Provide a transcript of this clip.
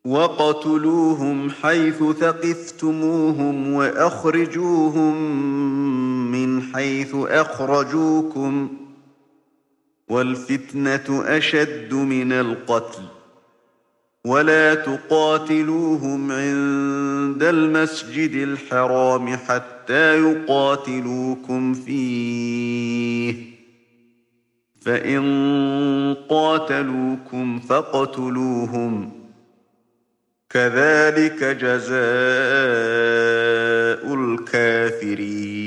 وَاقْتُلُوهُمْ حَيْثُ ثَقِفْتُمُوهُمْ وَأَخْرِجُوهُم مِّنْ حَيْثُ أَخْرَجُوكُمْ ۚ وَالْفِتْنَةُ أَشَدُّ مِنَ الْقَتْلِ ۚ وَلَا تُقَاتِلُوهُمْ عِندَ الْمَسْجِدِ الْحَرَامِ حَتَّىٰ يُقَاتِلُوكُمْ فِيهِ ۖ فَإِن قَاتَلُوكُمْ فَاقْتُلُوهُمْ ۗ كَذَٰلِكَ جَزَاءُ الْكَافِرِينَ.